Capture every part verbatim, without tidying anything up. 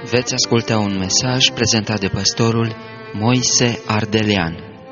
Veți asculta un mesaj prezentat de pastorul Moise Ardelean.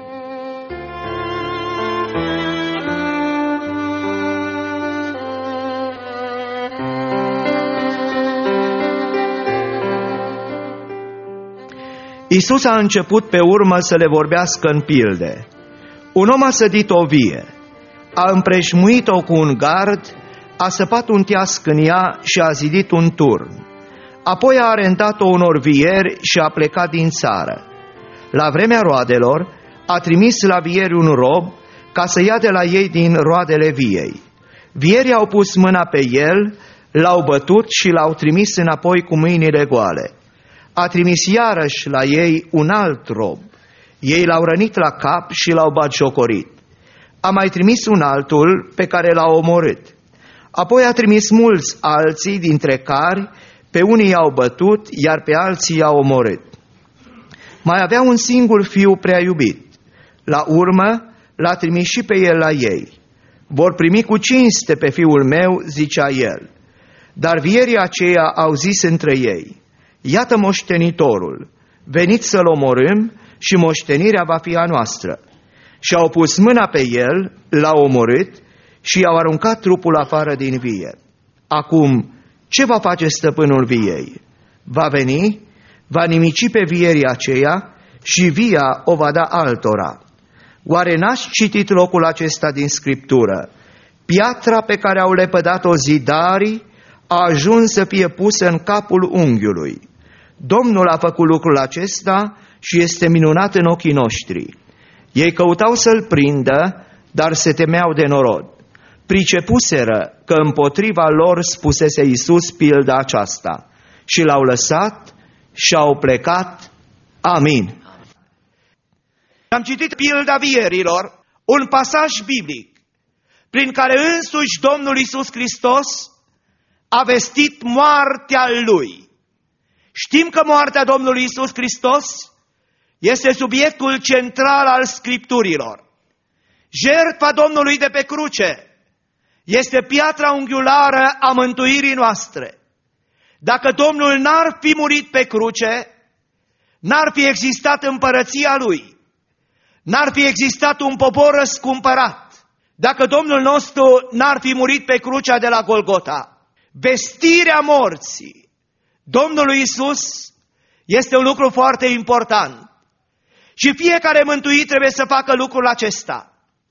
Iisus a început pe urmă să le vorbească în pilde. Un om a sădit o vie, a împrejmuit-o cu un gard, a săpat un teasc în ea și a zidit un turn. Apoi a arendat-o unor vieri și a plecat din țară. La vremea roadelor a trimis la vieri un rob ca să ia de la ei din roadele viei. Vierii au pus mâna pe el, l-au bătut și l-au trimis înapoi cu mâinile goale. A trimis iarăși la ei un alt rob. Ei l-au rănit la cap și l-au batjocorit. A mai trimis un altul pe care l-a omorât. Apoi a trimis mulți alții, dintre care pe unii i-au bătut, iar pe alții i-au omorât. Mai avea un singur fiu prea iubit. La urmă l-a trimis și pe el la ei. Vor primi cu cinste pe fiul meu, zicea el. Dar vierii aceia au zis între ei: iată moștenitorul, veniți să-l omorâm și moștenirea va fi a noastră. Și au pus mâna pe el, l-au omorât și i-au aruncat trupul afară din vie. Acum, ce va face stăpânul viei? Va veni, va nimici pe vierii aceia și via o va da altora. Oare n-ați citit locul acesta din Scriptură? Piatra pe care au lepădat-o zidarii a ajuns să fie pusă în capul unghiului. Domnul a făcut lucrul acesta și este minunat în ochii noștri. Ei căutau să-l prindă, dar se temeau de norod. Pricepuseră că împotriva lor spusese Iisus pilda aceasta și l-au lăsat și au plecat. Amin. Am citit pilda vierilor, un pasaj biblic prin care însuși Domnul Iisus Hristos a vestit moartea Lui. Știm că moartea Domnului Iisus Hristos este subiectul central al Scripturilor. Jertfa Domnului de pe cruce este piatra unghiulară a mântuirii noastre. Dacă Domnul n-ar fi murit pe cruce, n-ar fi existat împărăția Lui, n-ar fi existat un popor răscumpărat. Dacă Domnul nostru n-ar fi murit pe crucea de la Golgota, vestirea morții Domnului Iisus este un lucru foarte important. Și fiecare mântuit trebuie să facă lucrul acesta.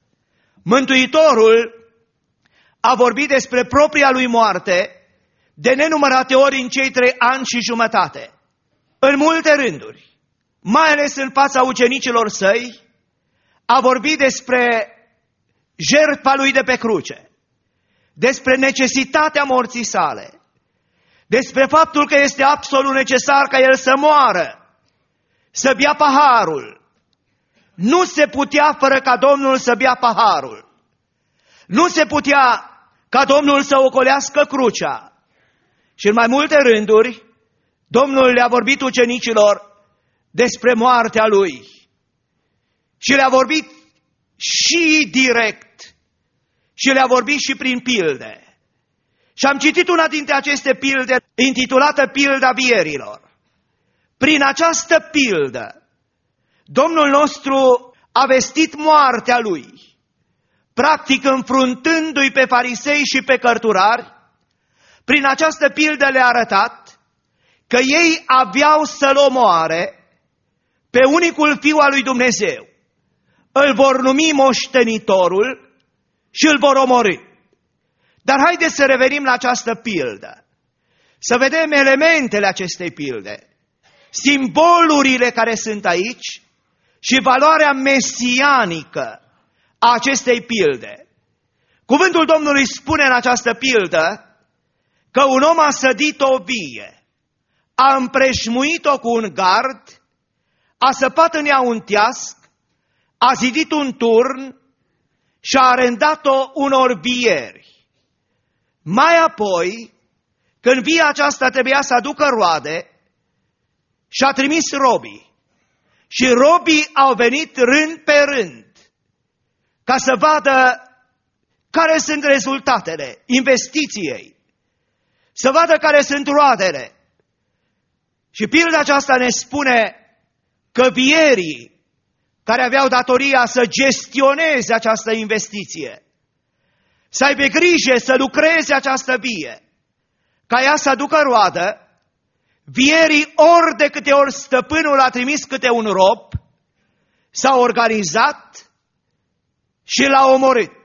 Mântuitorul a vorbit despre propria lui moarte de nenumărate ori în cei trei ani și jumătate. În multe rânduri, mai ales în fața ucenicilor săi, a vorbit despre jertfa lui de pe cruce, despre necesitatea morții sale, despre faptul că este absolut necesar ca el să moară, să bea paharul. Nu se putea fără ca Domnul să bea paharul. Nu se putea ca Domnul să ocolească crucea. Și în mai multe rânduri, Domnul le-a vorbit ucenicilor despre moartea Lui. Și le-a vorbit și direct și le-a vorbit și prin pilde. Și am citit una dintre aceste pilde, intitulată Pilda Vierilor. Prin această pildă, Domnul nostru a vestit moartea Lui, practic înfruntându-i pe farisei și pe cărturari. Prin această pildă le-a arătat că ei aveau să-L omoare pe unicul Fiu al lui Dumnezeu. Îl vor numi moștenitorul și îl vor omorî. Dar haideți să revenim la această pildă, să vedem elementele acestei pilde, simbolurile care sunt aici și valoarea mesianică a acestei pilde. Cuvântul Domnului spune în această pildă că un om a sădit o vie, a împrejmuit-o cu un gard, a săpat în ea un teasc, a zidit un turn și a arendat-o unor vieri. Mai apoi, când via aceasta trebuia să aducă roade, și-a trimis robii. Și robii au venit rând pe rând ca să vadă care sunt rezultatele investiției, să vadă care sunt roadele. Și pilda aceasta ne spune că vierii care aveau datoria să gestioneze această investiție, să aibă grijă să lucreze această vie, ca ea să aducă roadă, vierii ori de câte ori stăpânul a trimis câte un rob, s-au organizat și l-au omorât.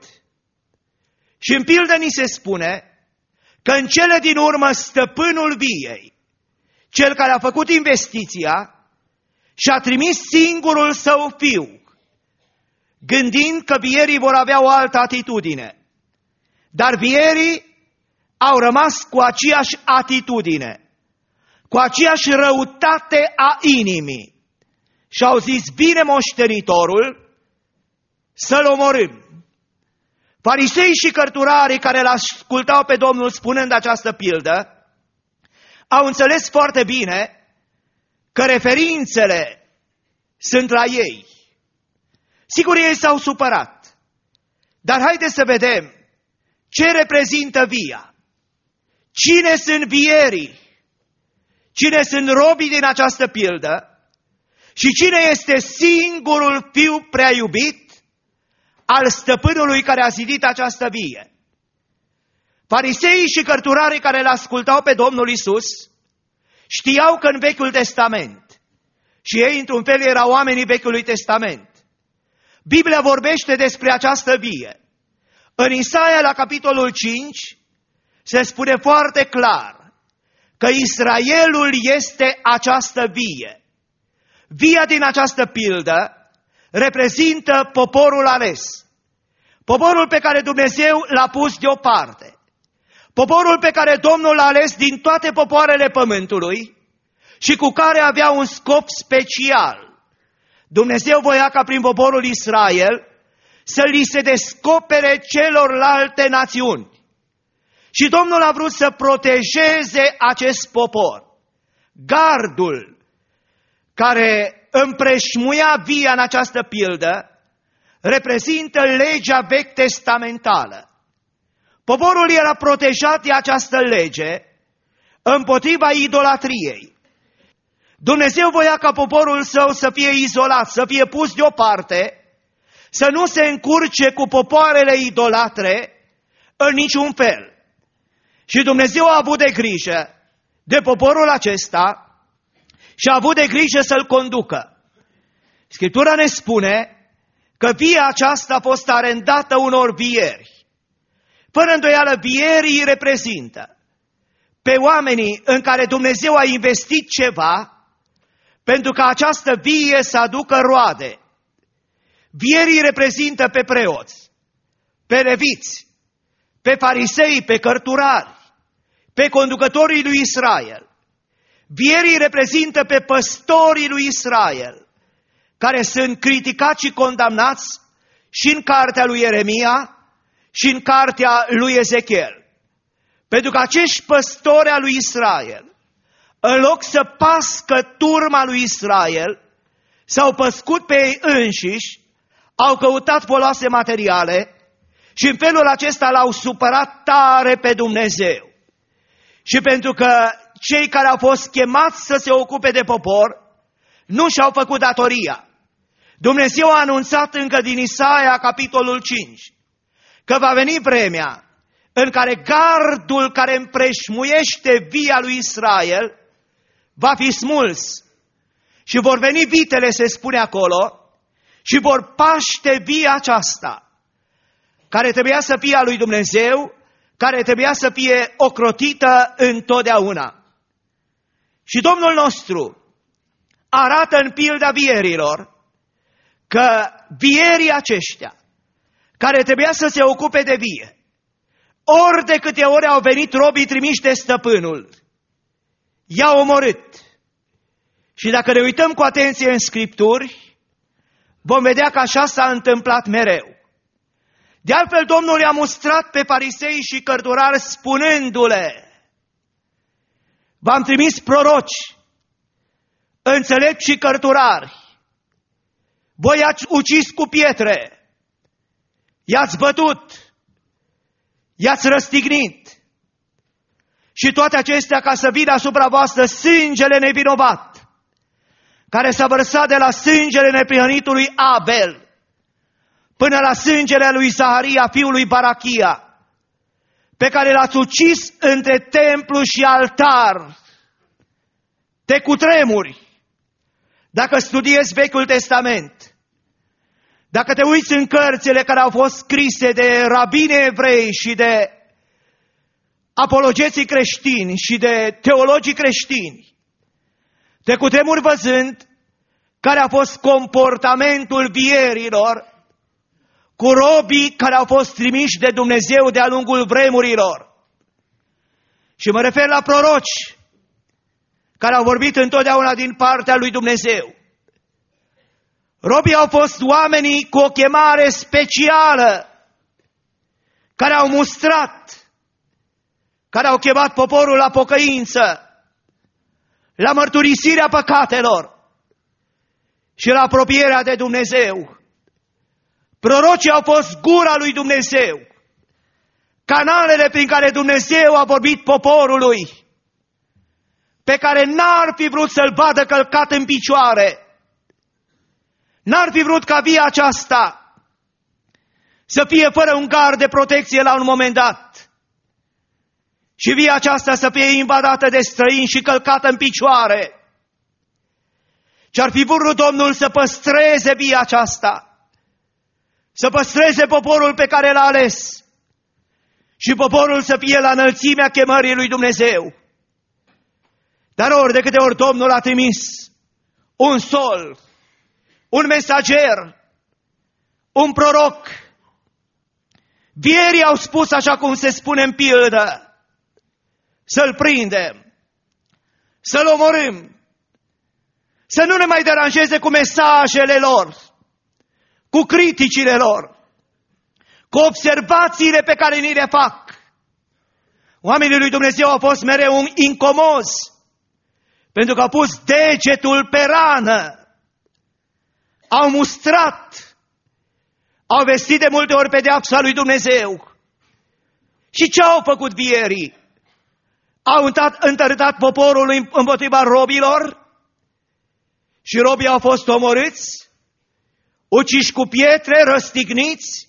Și în pildă ni se spune că în cele din urmă stăpânul viei, cel care a făcut investiția, și-a trimis singurul său fiu, gândind că vierii vor avea o altă atitudine. Dar vierii au rămas cu aceeași atitudine, cu aceeași răutate a inimii. Și au zis, bine moștenitorul, să-l omorâm. Fariseii și cărturarii care l-ascultau pe Domnul spunând această pildă, au înțeles foarte bine că referințele sunt la ei. Sigur, ei s-au supărat, dar haideți să vedem ce reprezintă via. Cine sunt vierii? Cine sunt robii din această pildă? Și cine este singurul fiu prea iubit al stăpânului care a zidit această vie? Fariseii și cărturarii care l-ascultau pe Domnul Iisus știau că în Vechiul Testament, și ei într-un fel erau oamenii Vechiului Testament, Biblia vorbește despre această vie. În Isaia, la capitolul cinci, se spune foarte clar că Israelul este această vie. Via din această pildă reprezintă poporul ales. Poporul pe care Dumnezeu l-a pus deoparte. Poporul pe care Domnul l-a ales din toate popoarele pământului și cu care avea un scop special. Dumnezeu voia ca prin poporul Israel să li se descopere celorlalte națiuni. Și Domnul a vrut să protejeze acest popor. Gardul care împreșmuia via în această pildă reprezintă legea vechi testamentală. Poporul era protejat de această lege împotriva idolatriei. Dumnezeu voia ca poporul său să fie izolat, să fie pus deoparte, să nu se încurce cu popoarele idolatre în niciun fel. Și Dumnezeu a avut de grijă de poporul acesta și a avut de grijă să-l conducă. Scriptura ne spune că via aceasta a fost arendată unor vieri. Fără îndoială, vierii reprezintă pe oamenii în care Dumnezeu a investit ceva pentru ca această vie să aducă roade. Vierii reprezintă pe preoți, pe leviți, pe farisei, pe cărturari, pe conducătorii lui Israel. Vierii reprezintă pe păstorii lui Israel, care sunt criticați și condamnați și în cartea lui Ieremia și în cartea lui Ezechiel. Pentru că acești păstori al lui Israel, în loc să pască turma lui Israel, s-au păscut pe ei înșiși, au căutat foloase materiale și în felul acesta l-au supărat tare pe Dumnezeu. Și pentru că cei care au fost chemați să se ocupe de popor nu și-au făcut datoria, Dumnezeu a anunțat încă din Isaia, capitolul cinci, că va veni vremea în care gardul care împreșmuiește via lui Israel va fi smuls și vor veni vitele, se spune acolo, și vor paște via aceasta, care trebuia să fie a lui Dumnezeu, care trebuia să fie ocrotită întotdeauna. Și Domnul nostru arată în pilda vierilor că vierii aceștia, care trebuia să se ocupe de vie, ori de câte ori au venit robii trimiși de stăpânul, i-au omorât. Și dacă ne uităm cu atenție în Scripturi, vom vedea că așa s-a întâmplat mereu. De altfel, Domnul i-a mustrat pe farisei și cărturari spunându-le: v-am trimis proroci, înțelepți și cărturari, voi i-ați ucis cu pietre, i-ați bătut, i-ați răstignit Și toate acestea ca să vină asupra voastră sângele nevinovat, care s-a vărsat de la sângele neprihănitului Abel până la sângele lui Zaharia, fiul lui Barachia, pe care l-ați ucis între templu și altar. Te cutremuri. Dacă studiezi Vechiul Testament, dacă te uiți în cărțile care au fost scrise de rabini evrei și de apologeții creștini și de teologii creștini, te cutremuri văzând care a fost comportamentul vierilor cu robii care au fost trimiși de Dumnezeu de-a lungul vremurilor. Și mă refer la proroci care au vorbit întotdeauna din partea lui Dumnezeu. Robii au fost oamenii cu o chemare specială, care au mustrat, care au chemat poporul la pocăință, la mărturisirea păcatelor și la apropierea de Dumnezeu. Prorocii au fost gura lui Dumnezeu, canalele prin care Dumnezeu a vorbit poporului, pe care n-ar fi vrut să-l vadă călcat în picioare. N-ar fi vrut ca via aceasta să fie fără un gard de protecție la un moment dat. Și via aceasta să fie invadată de străini și călcată în picioare. Ce-ar fi vrut Domnul să păstreze via aceasta, să păstreze poporul pe care l-a ales și poporul să fie la înălțimea chemării lui Dumnezeu. Dar ori de câte ori Domnul a trimis un sol, un mesager, un proroc, vierii au spus așa cum se spune în pildă: să-l prindem, să-l omorâm, să nu ne mai deranjeze cu mesajele lor, cu criticile lor, cu observațiile pe care ni le fac. Oamenii lui Dumnezeu au fost mereu incomozi, pentru că au pus degetul pe rană, au mustrat, au vestit de multe ori pedeapsa lui Dumnezeu. Și ce au făcut vierii? Au întărâtat poporul împotriva robilor și robii au fost omorâți, uciși cu pietre, răstigniți.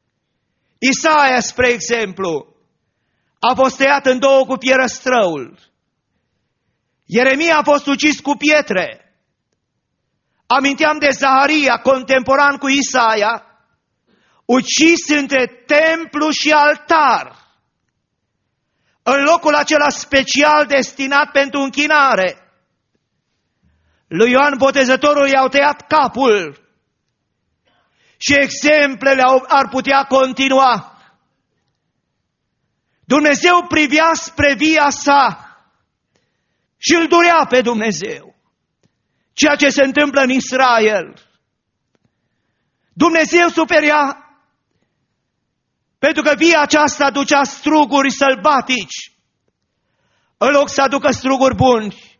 Isaia, spre exemplu, a fost tăiat în două cu pierăstrăul. Ieremia a fost ucis cu pietre. Aminteam de Zaharia, contemporan cu Isaia, ucis între templu și altar, în locul acela special destinat pentru închinare. Lui Ioan Botezătorul i-au tăiat capul și exemplele ar putea continua. Dumnezeu privea spre via sa și îl durea pe Dumnezeu ceea ce se întâmplă în Israel. Dumnezeu suferea pentru că via aceasta ducea struguri sălbatici în loc să aducă struguri buni.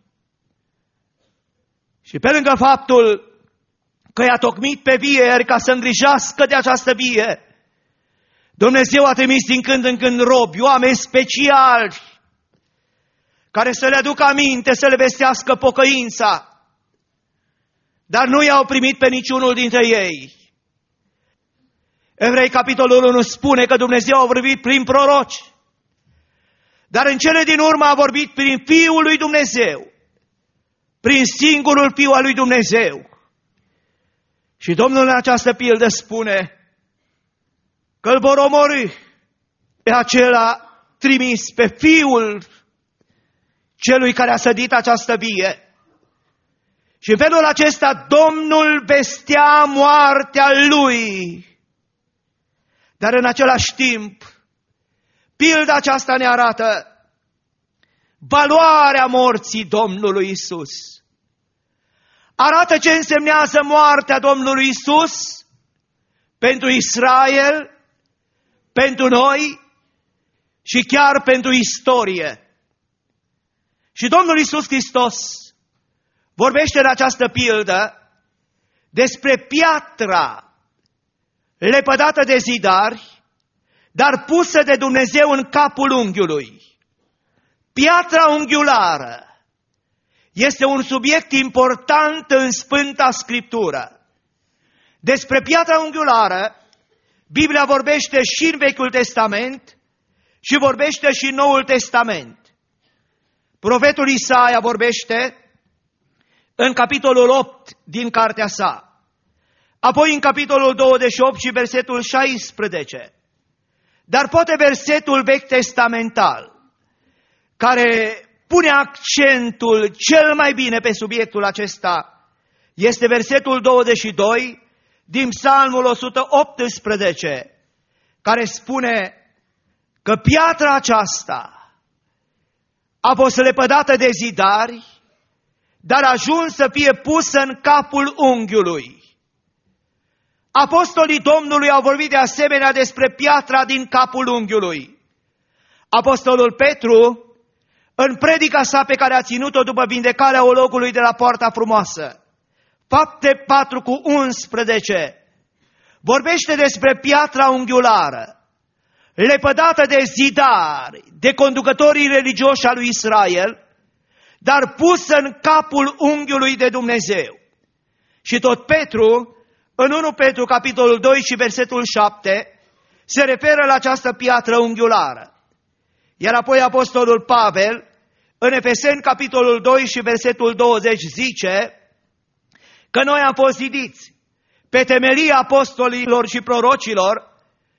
Și pe lângă faptul că i-a tocmit pe vieri ca să îngrijească de această vie, Dumnezeu a trimis din când în când robi, oameni speciali, care să le aducă aminte, să le vestească pocăința. Dar nu i-au primit pe niciunul dintre ei. Evrei, capitolul unu, spune că Dumnezeu a vorbit prin proroci, dar în cele din urmă a vorbit prin Fiul lui Dumnezeu, prin singurul Fiu al lui Dumnezeu. Și Domnul în această pildă spune că îl vor omorî pe acela trimis, pe Fiul celui care a sădit această vie. Și în felul acesta Domnul vestea moartea lui. Dar în același timp, pilda aceasta ne arată valoarea morții Domnului Isus. Arată ce însemnează moartea Domnului Isus pentru Israel, pentru noi și chiar pentru istorie. Și Domnul Iisus Hristos vorbește în această pildă despre piatra lepădată de zidari, dar pusă de Dumnezeu în capul unghiului. Piatra unghiulară este un subiect important în Sfânta Scriptură. Despre piatra unghiulară, Biblia vorbește și în Vechiul Testament și vorbește și în Noul Testament. Profetul Isaia vorbește în capitolul opt din cartea sa, apoi în capitolul douăzeci și opt și versetul șaisprezece, dar poate versetul vechi testamental, care pune accentul cel mai bine pe subiectul acesta, este versetul douăzeci și doi din Psalmul o sută optsprezece, care spune că piatra aceasta a fost lepădată de zidari, dar a ajuns să fie pusă în capul unghiului. Apostolii Domnului au vorbit de asemenea despre piatra din capul unghiului. Apostolul Petru, în predica sa pe care a ținut-o după vindecarea ologului de la Poarta Frumoasă, Fapte patru cu unsprezece, vorbește despre piatra unghiulară, lepădată de zidari, de conducătorii religioși al lui Israel, dar pusă în capul unghiului de Dumnezeu. Și tot Petru, în unu Petru, capitolul doi și versetul șapte, se referă la această piatră unghiulară. Iar apoi apostolul Pavel, în Efeseni, capitolul doi și versetul douăzeci, zice că noi am fost zidiți pe temelia apostolilor și prorocilor,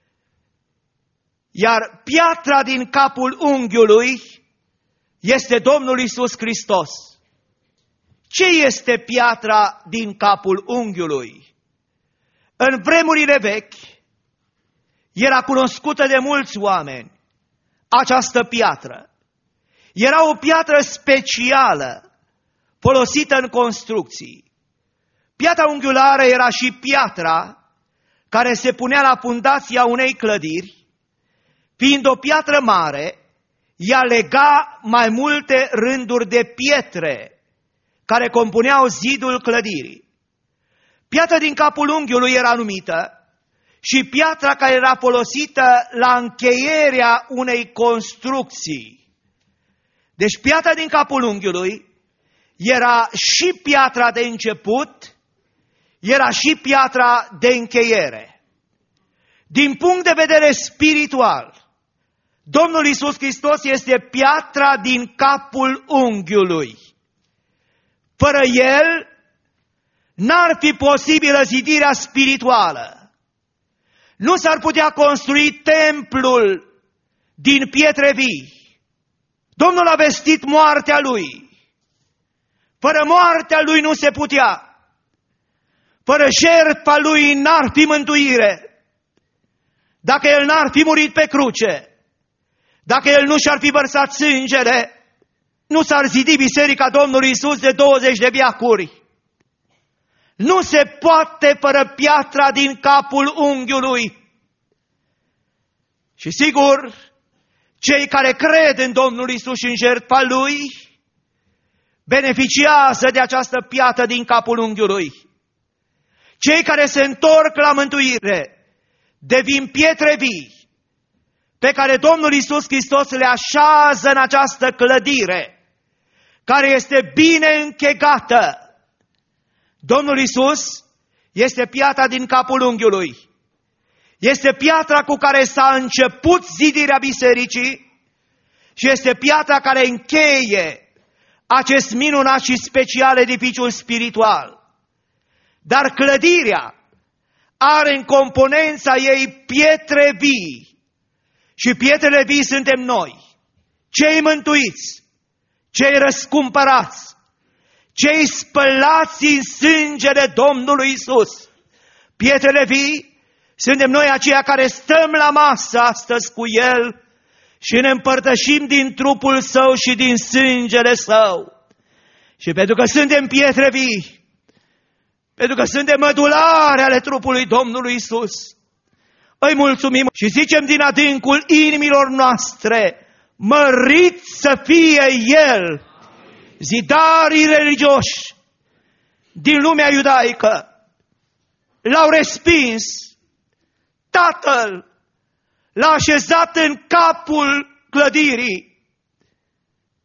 iar piatra din capul unghiului este Domnul Iisus Hristos. Ce este piatra din capul unghiului? În vremurile vechi era cunoscută de mulți oameni această piatră. Era o piatră specială folosită în construcții. Piatra unghiulară era și piatra care se punea la fundația unei clădiri. Fiind o piatră mare, ea lega mai multe rânduri de pietre care compuneau zidul clădirii. Piatra din capul unghiului era numită și piatra care era folosită la încheierea unei construcții. Deci piatra din capul unghiului era și piatra de început, era și piatra de încheiere. Din punct de vedere spiritual, Domnul Iisus Hristos este piatra din capul unghiului. Fără El n-ar fi posibilă zidirea spirituală. Nu s-ar putea construi templul din pietre vii. Domnul a vestit moartea Lui. Fără moartea Lui nu se putea. Fără jertfa Lui n-ar fi mântuire. Dacă El n-ar fi murit pe cruce, dacă El nu și-ar fi vărsat sângele, nu s-ar zidi Biserica Domnului Iisus de douăzeci de veacuri. Nu se poate fără piatra din capul unghiului. Și sigur, cei care cred în Domnul Iisus și în jertfa Lui, beneficiază de această piatră din capul unghiului. Cei care se întorc la mântuire devin pietre vii, pe care Domnul Iisus Hristos le așează în această clădire, care este bine închegată. Domnul Iisus este piatra din capul unghiului. Este piatra cu care s-a început zidirea bisericii și este piatra care încheie acest minunat și special edificiu spiritual. Dar clădirea are în componența ei pietre vii. Și pietrele vii suntem noi, cei mântuiți, cei răscumpărați, cei spălați în sângele Domnului Iisus. Pietrele vii suntem noi aceia care stăm la masă astăzi cu El și ne împărtășim din trupul Său și din sângele Său. Și pentru că suntem pietre vii, pentru că suntem mădulare ale trupului Domnului Iisus, îi mulțumim și zicem din adâncul inimilor noastre, mărit să fie El. Zidarii religioși din lumea iudaică l-au respins, Tatăl l-a așezat în capul clădirii.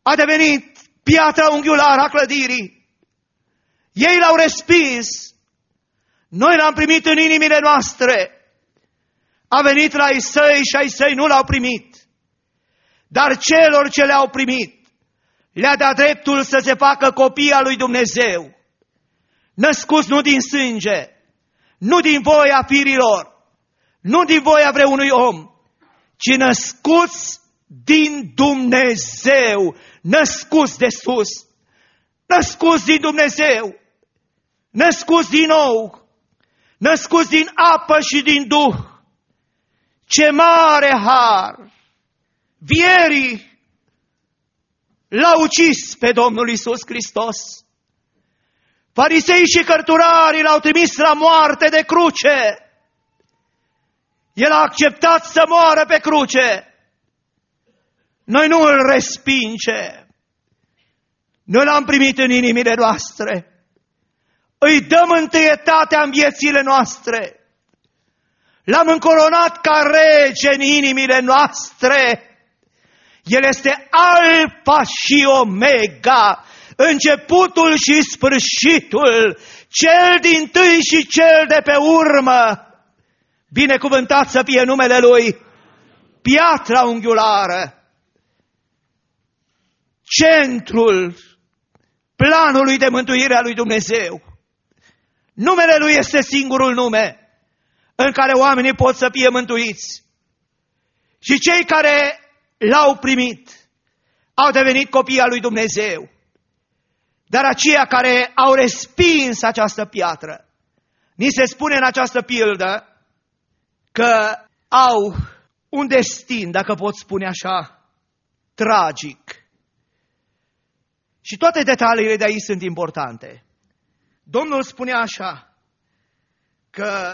a devenit piatra unghiulară a clădirii. Ei l-au respins, noi l-am primit în inimile noastre. A venit la ai săi și ai săi nu l-au primit. Dar celor ce le-au primit, le-a dat dreptul să se facă copii al lui Dumnezeu, născuți nu din sânge, nu din voia firilor, nu din voia vreunui om, ci născuți din Dumnezeu, născuți de sus, născuți din Dumnezeu, născuți din nou, născuți din apă și din Duh. Ce mare har! Vierii l-au ucis pe Domnul Iisus Hristos. Farisei și cărturarii l-au trimis la moarte de cruce. El a acceptat să moară pe cruce. Noi nu îl respingem. Noi l-am primit în inimile noastre. Îi dăm întâietatea în viețile noastre. L-am încoronat ca rege în inimile noastre. El este Alfa și Omega, începutul și sfârșitul, cel dintâi și cel de pe urmă. Binecuvântat să fie numele Lui, piatra unghiulară, centrul planului de mântuire a lui Dumnezeu. Numele Lui este singurul nume în care oamenii pot să fie mântuiți. Și cei care l-au primit au devenit copii al lui Dumnezeu. Dar aceia care au respins această piatră, ni se spune în această pildă că au un destin, dacă pot spune așa, tragic. Și toate detaliile de aici sunt importante. Domnul spune așa, că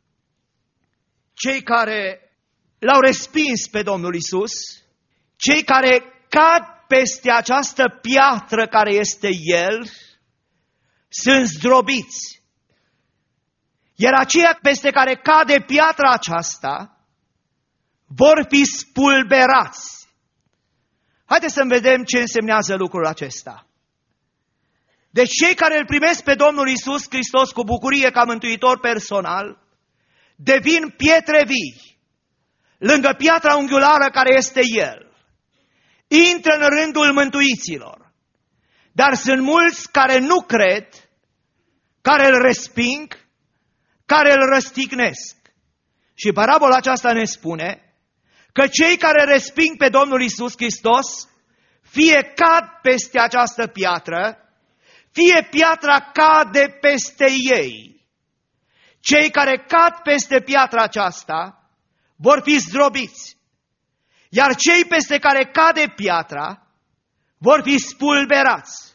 cei care l-au respins pe Domnul Iisus, cei care cad peste această piatră care este El, sunt zdrobiți. Iar aceia peste care cade piatra aceasta, vor fi spulberați. Haideți să vedem ce însemnează lucrul acesta. Deci cei care îl primesc pe Domnul Iisus Hristos cu bucurie ca mântuitor personal, devin pietre vii, lângă piatra unghiulară care este El. Intră în rândul mântuiților. Dar sunt mulți care nu cred, care îl resping, care îl răstignesc. Și parabola aceasta ne spune că cei care resping pe Domnul Iisus Hristos, fie cad peste această piatră, fie piatra cade peste ei. Cei care cad peste piatra aceasta vor fi zdrobiți. Iar cei peste care cade piatra vor fi spulberați.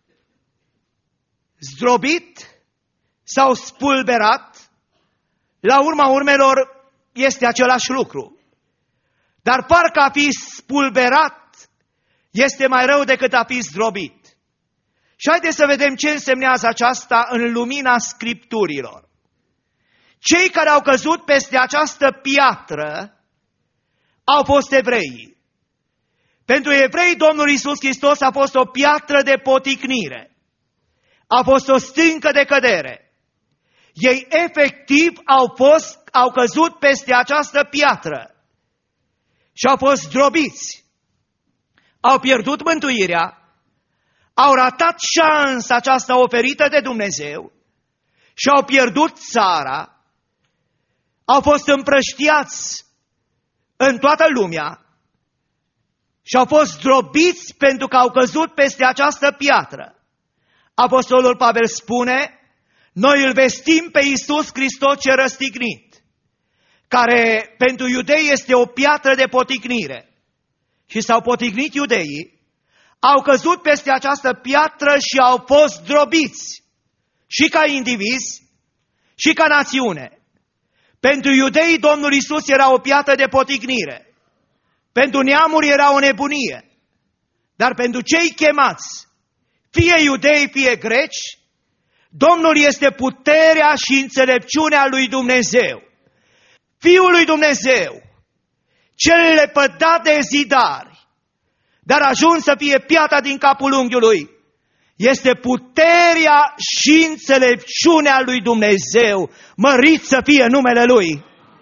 Zdrobit sau spulberat, la urma urmelor este același lucru. Dar parcă a fi spulberat este mai rău decât a fi zdrobit. Și haideți să vedem ce însemnează aceasta în lumina Scripturilor. Cei care au căzut peste această piatră au fost evreii. Pentru evrei, Domnul Iisus Hristos a fost o piatră de poticnire. A fost o stâncă de cădere. Ei efectiv au, fost, au căzut peste această piatră și au fost zdrobiți. Au pierdut mântuirea, au ratat șansa aceasta oferită de Dumnezeu și au pierdut țara, au fost împrăștiați în toată lumea și au fost zdrobiți pentru că au căzut peste această piatră. Apostolul Pavel spune, noi îl vestim pe Iisus Hristos ce răstignit, care pentru iudei este o piatră de poticnire. Și s-au potignit iudeii, au căzut peste această piatră și au fost zdrobiți, și ca indivizi, și ca națiune. Pentru iudei, Domnul Iisus era o piatră de potignire. Pentru neamuri era o nebunie. Dar pentru cei chemați, fie iudei, fie greci, Domnul este puterea și înțelepciunea lui Dumnezeu. Fiul lui Dumnezeu, cel lepădat de zidari, dar a ajuns să fie piatra din capul unghiului. Este puterea și înțelepciunea lui Dumnezeu, mărit să fie numele Lui.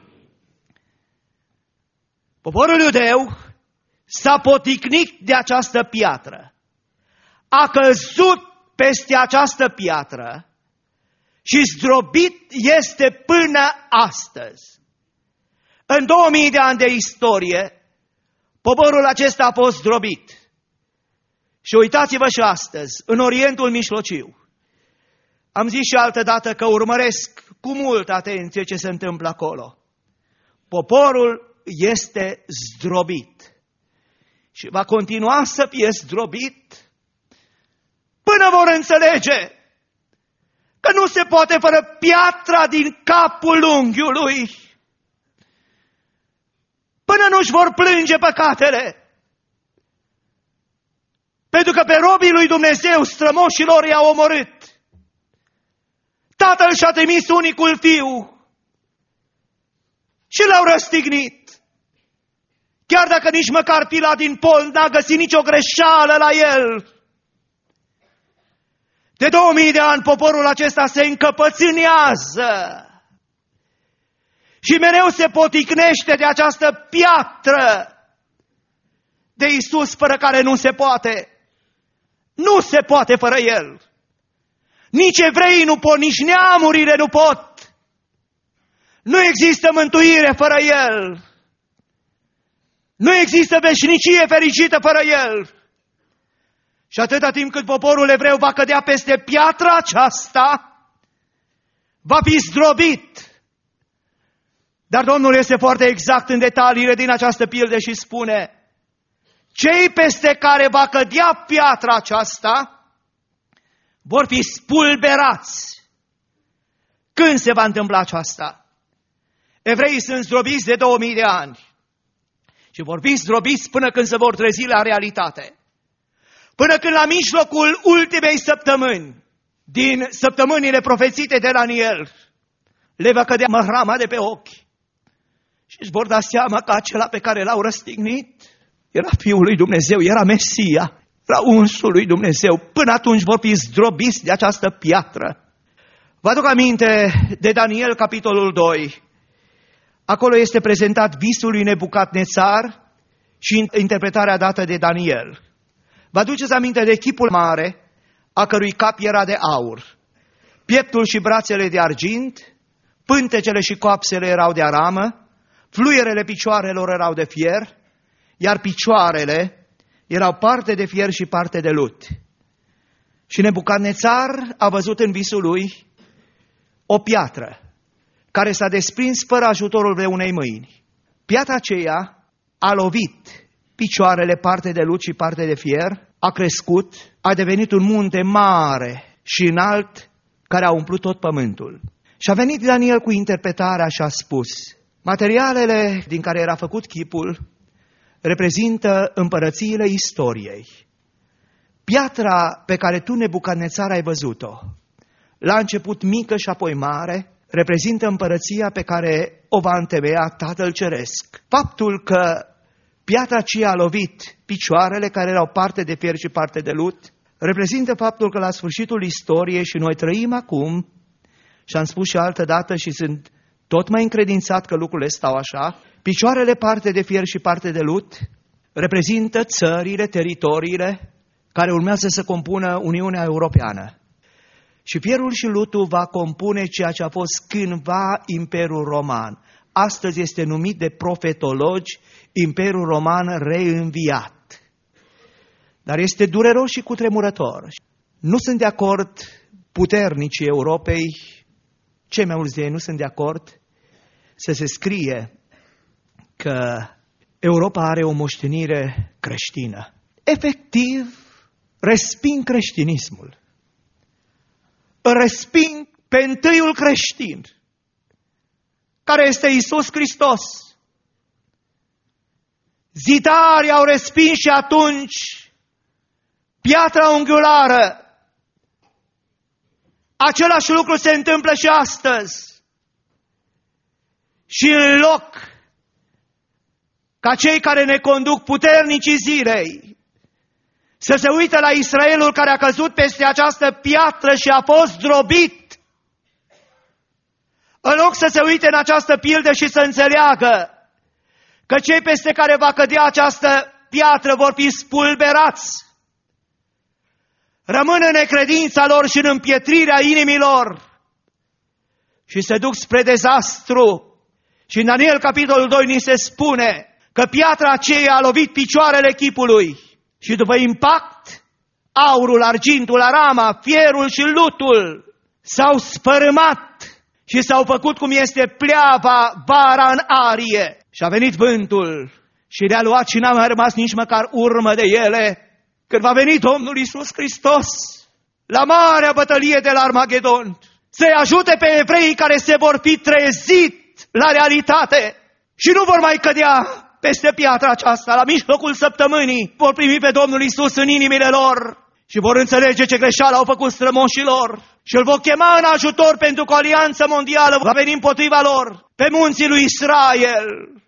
Poporul iudeu s-a poticnit de această piatră, a căzut peste această piatră și zdrobit este până astăzi. În două mii de ani de istorie, poporul acesta a fost zdrobit. Și uitați-vă și astăzi, în Orientul Mijlociu. Am zis și altă dată că urmăresc cu multă atenție ce se întâmplă acolo. Poporul este zdrobit și va continua să fie zdrobit până vor înțelege că nu se poate fără piatra din capul unghiului, până nu-și vor plânge păcatele. Pentru că pe robii lui Dumnezeu, strămoșilor, i-a omorât. Tatăl și-a trimis unicul fiu și l-au răstignit. Chiar dacă nici măcar pila din pol n-a găsit nicio greșeală la el. De două mii de ani poporul acesta se încăpățânează și mereu se poticnește de această piatră de Iisus, fără care nu se poate. Nu se poate fără El. Nici evreii nu pot, nici neamurile nu pot. Nu există mântuire fără El. Nu există veșnicie fericită fără El. Și atâta timp cât poporul evreu va cădea peste piatra aceasta, va fi zdrobit. Dar Domnul este foarte exact în detaliile din această pildă și spune: cei peste care va cădea piatra aceasta vor fi spulberați. Când se va întâmpla aceasta? Evreii sunt zdrobiți de două mii de ani și vor fi zdrobiți până când se vor trezi la realitate. Până când la mijlocul ultimei săptămâni, din săptămânile profețite de Daniel, le va cădea măhrama de pe ochi și își vor da seama că acela pe care l-au răstignit era Fiul lui Dumnezeu, era Mesia, era unsul lui Dumnezeu. Până atunci vor fi zdrobiți de această piatră. Vă aduc aminte de Daniel, capitolul doi. Acolo este prezentat visul lui Nebucadnețar și interpretarea dată de Daniel. Vă aduceți aminte de chipul mare, a cărui cap era de aur, pieptul și brațele de argint, pântecele și coapsele erau de aramă, fluierele picioarelor erau de fier, iar picioarele erau parte de fier și parte de lut. Și Nebucadnețar a văzut în visul lui o piatră care s-a desprins fără ajutorul vreunei mâini. Piatra aceea a lovit picioarele parte de lut și parte de fier, a crescut, a devenit un munte mare și înalt care a umplut tot pământul. Și a venit Daniel cu interpretarea și a spus: materialele din care era făcut chipul reprezintă împărățiile istoriei. Piatra pe care tu, Nebucadnețar, ai văzut-o, la început mică și apoi mare, reprezintă împărăția pe care o va întemeia Tatăl Ceresc. Faptul că piatra aceea a lovit picioarele care erau parte de fier și parte de lut, reprezintă faptul că la sfârșitul istoriei, și noi trăim acum, și am spus și altă dată și sunt tot mai încredințat că lucrurile stau așa, picioarele parte de fier și parte de lut reprezintă țările, teritoriile care urmează să compună Uniunea Europeană. Și fierul și lutul va compune ceea ce a fost cândva Imperiul Roman. Astăzi este numit de profetologi Imperiul Roman reînviat. Dar este dureros și cutremurător. Nu sunt de acord puternicii Europei, cei mai mulți de ei nu sunt de acord să se scrie că Europa are o moștenire creștină. Efectiv, resping creștinismul. Resping pe întâiul creștin, care este Iisus Hristos. Zidarii au respins și atunci piatra unghiulară. Același lucru se întâmplă și astăzi. Și în loc ca cei care ne conduc, puternicii zilei, să se uite la Israelul care a căzut peste această piatră și a fost zdrobit, în loc să se uite în această pildă și să înțeleagă că cei peste care va cădea această piatră vor fi spulberați, rămân în necredința lor și în împietrirea inimilor și se duc spre dezastru. Și în Daniel, capitolul doi, ni se spune că piatra aceea a lovit picioarele chipului și după impact, aurul, argintul, arama, fierul și lutul s-au spărâmat și s-au făcut cum este pleava vara în arie. Și a venit vântul și le-a luat și n-a mai rămas nici măcar urmă de ele. Când va veni Domnul Iisus Hristos la marea bătălie de la Armagedon, să-i ajute pe evreii care se vor fi trezit la realitate și nu vor mai cădea peste piatra aceasta. La mijlocul săptămânii vor primi pe Domnul Iisus în inimile lor și vor înțelege ce greșeală au făcut strămoșilor și îl vor chema în ajutor, pentru că o alianță mondială va veni împotriva lor. Pe munții lui Israel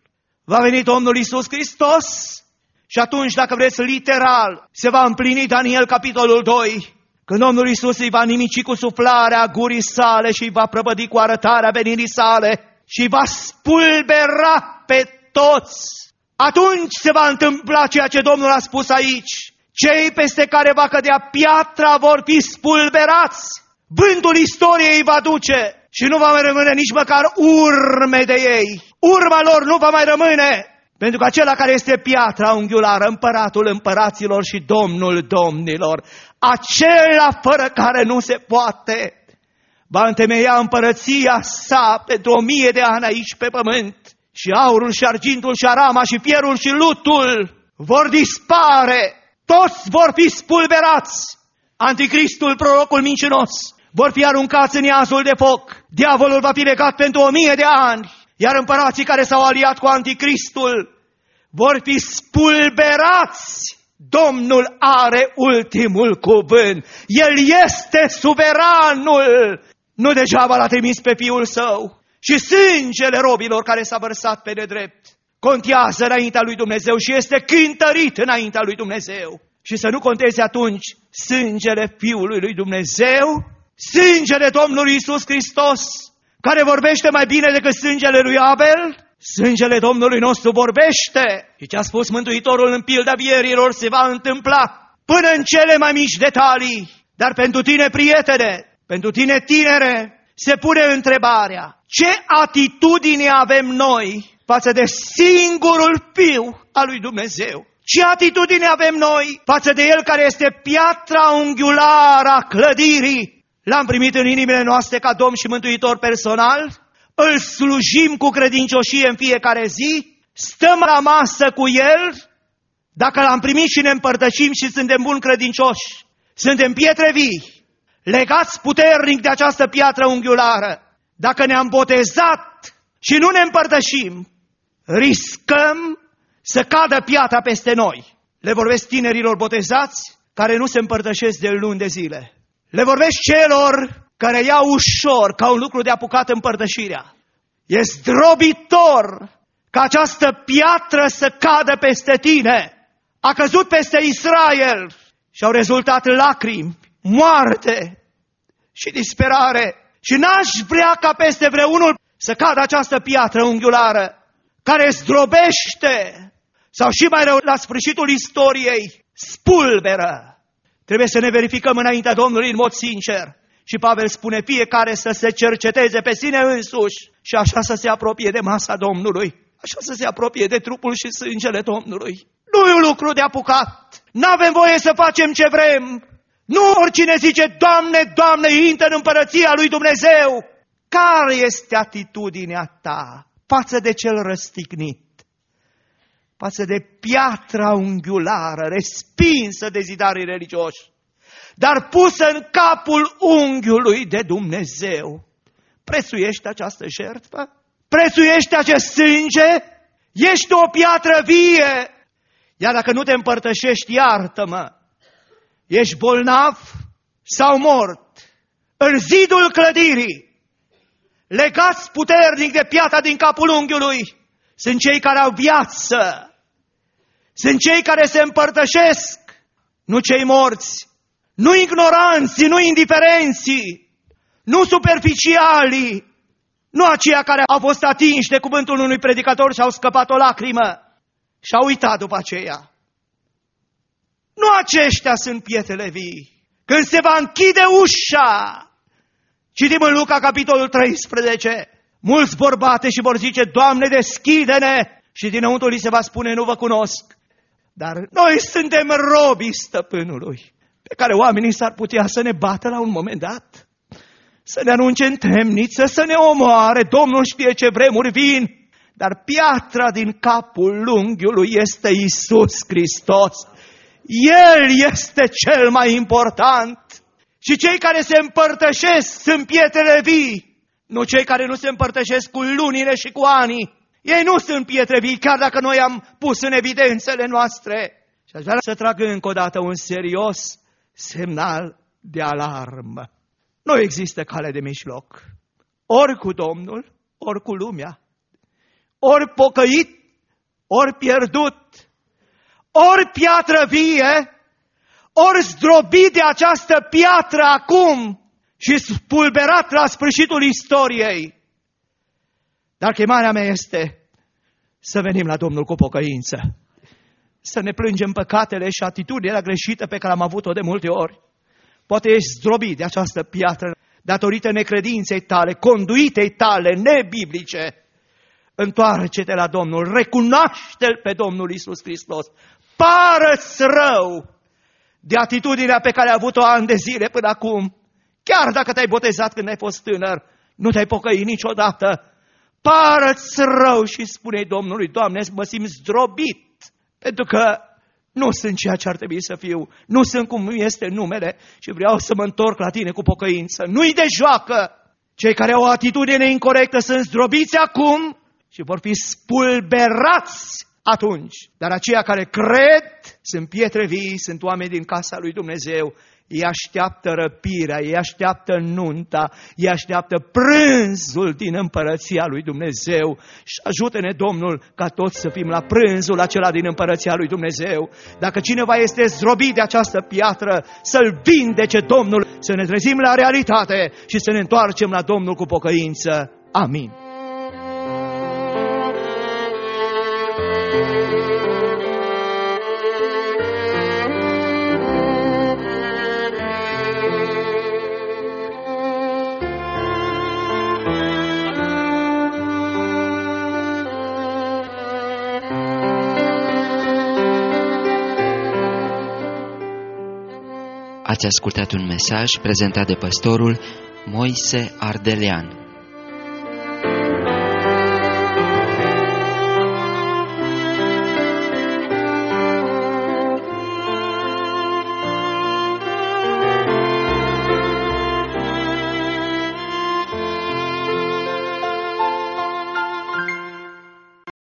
va veni Domnul Iisus Hristos și atunci, dacă vreți literal, se va împlini Daniel capitolul doi, când Domnul Iisus îi va nimici cu suflarea gurii sale și îi va prăpădi cu arătarea venirii sale și îi va spulbera pe toți. Atunci se va întâmpla ceea ce Domnul a spus aici. Cei peste care va cădea piatra vor fi spulberați. Vântul istoriei îi va duce și nu va mai rămâne nici măcar urme de ei. Urma lor nu va mai rămâne, pentru că acela care este piatra unghiulară, împăratul împăraților și domnul domnilor, acela fără care nu se poate, va întemeia împărăția sa pentru o mie de ani aici pe pământ. Și aurul și argintul și arama și fierul și lutul vor dispare. Toți vor fi spulberați. Anticristul, prorocul mincinos, vor fi aruncați în iazul de foc. Diavolul va fi legat pentru o mie de ani. Iar împărații care s-au aliat cu Anticristul vor fi spulberați. Domnul are ultimul cuvânt. El este suveranul. Nu degeaba l-a trimis pe Fiul Său. Și sângele robilor care s-a vărsat pe nedrept contează înaintea lui Dumnezeu și este cântărit înaintea lui Dumnezeu. Și să nu conteze atunci sângele Fiului lui Dumnezeu, sângele Domnului Iisus Hristos, care vorbește mai bine decât sângele lui Abel. Sângele Domnului nostru vorbește. Și ce a spus Mântuitorul în pilda vierilor se va întâmpla până în cele mai mici detalii. Dar pentru tine, prietene, pentru tine, tinere, se pune întrebarea: ce atitudine avem noi față de singurul Fiu al lui Dumnezeu? Ce atitudine avem noi față de El care este piatra unghiulară a clădirii? L-am primit în inimile noastre ca Domn și Mântuitor personal? Îl slujim cu credincioșie în fiecare zi? Stăm la masă cu El? Dacă L-am primit și ne împărtășim și suntem buni credincioși, suntem pietre vii, legați puternic de această piatră unghiulară. Dacă ne-am botezat și nu ne împărtășim, riscăm să cadă piatra peste noi. Le vorbesc tinerilor botezați care nu se împărtășesc de luni de zile. Le vorbesc celor care iau ușor ca un lucru de apucat împărtășirea. E zdrobitor ca această piatră să cadă peste tine. A căzut peste Israel și au rezultat lacrimi, moarte și disperare. Și n-aș vrea ca peste vreunul să cadă această piatră unghiulară care zdrobește sau și mai rău, la sfârșitul istoriei, spulberă. Trebuie să ne verificăm înaintea Domnului în mod sincer. Și Pavel spune: fiecare să se cerceteze pe sine însuși și așa să se apropie de masa Domnului, așa să se apropie de trupul și sângele Domnului. Nu e un lucru de apucat. N-avem voie să facem ce vrem. Nu oricine zice: Doamne, Doamne, intră în împărăția lui Dumnezeu. Care este atitudinea ta față de cel răstignit? Față de piatra unghiulară, respinsă de zidarii religioși, dar pusă în capul unghiului de Dumnezeu. Prețuiește această jertfă? Prețuiește acest sânge? Ești o piatră vie. Iar dacă nu te împărtășești, iartă-mă, ești bolnav sau mort. În zidul clădirii, legați puternic de piatra din capul unghiului, sunt cei care au viață, sunt cei care se împărtășesc nu cei morți, nu ignoranții, nu indiferenții, nu superficialii, nu aceia care au fost atinși de cuvântul unui predicator și au scăpat o lacrimă și au uitat după aceea. Nu aceștia sunt pietrele vii. Când se va închide ușa, citim în Luca, capitolul treisprezece, mulți vor bate și vor zice, Doamne, deschide-ne! Și dinăuntru li se va spune, nu vă cunosc. Dar noi suntem robii stăpânului, pe care oamenii s-ar putea să ne bată la un moment dat, să ne arunce în temniță, să ne omoare. Domnul știe ce vremuri vin, dar piatra din capul unghiului este Iisus Hristos. El este cel mai important. Și cei care se împărtășesc sunt pietrele vii, nu cei care nu se împărtășesc cu lunile și cu anii. Ei nu sunt pietre vii, chiar dacă noi am pus în evidențele noastre. Și aș vrea să trag încă o dată un serios semnal de alarmă. Nu există cale de mijloc. Ori cu Domnul, ori cu lumea. Ori pocăit, ori pierdut. Ori piatră vie, ori zdrobit de această piatră acum și spulberat la sfârșitul istoriei. Dar chemarea mea este să venim la Domnul cu pocăință, să ne plângem păcatele și atitudinea greșită pe care am avut-o de multe ori. Poate ești zdrobit de această piatră datorită necredinței tale, conduitei tale nebiblice. Întoarce-te la Domnul, recunoaște-L pe Domnul Iisus Hristos. Pară-ți rău de atitudinea pe care ai avut-o ani de zile până acum. Chiar dacă te-ai botezat când ai fost tânăr, nu te-ai pocăit niciodată. Pară-ți rău și spune-i Domnului, Doamne, mă simt zdrobit, pentru că nu sunt ceea ce ar trebui să fiu, nu sunt cum este numele și vreau să mă întorc la tine cu pocăință. Nu-i de joacă! Cei care au o atitudine incorectă sunt zdrobiți acum și vor fi spulberați atunci. Dar aceia care cred sunt pietre vii, sunt oameni din casa lui Dumnezeu. Ei așteaptă răpirea, ei așteaptă nunta, ei așteaptă prânzul din împărăția lui Dumnezeu. Și ajută-ne, Domnul, ca toți să fim la prânzul acela din împărăția lui Dumnezeu. Dacă cineva este zdrobit de această piatră, să-l vindece Domnul, să ne trezim la realitate și să ne întoarcem la Domnul cu pocăință. Amin. Ați ascultat un mesaj prezentat de păstorul Moise Ardelean.